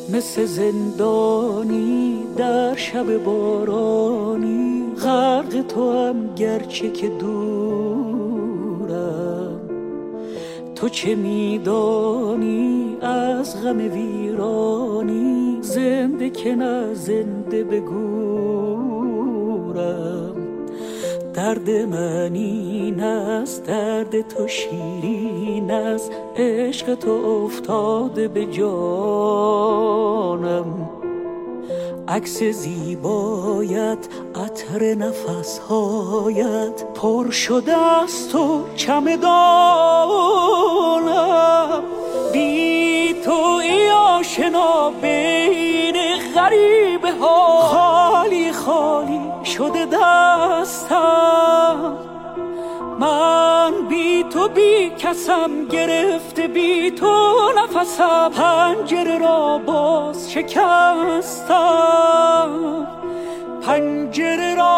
مثل زندانی در شب بارانی، غرق تو هم گرچه که دورم. تو چه میدانی از غم ویرانی، زنده که نه زنده بگورم. درد من این است، درد تو شیرین است، عشق تو افتاده به جانم. عکس زیبایت، عطر نفسهایت، پر شده است تو چمدانم. بی تو ای آشنا بین غریبه ها، خالی خالی شده دستم. من بی تو بی کسم، گرفته بی تو نفسم، پنجره را باز شکستم، پنجره را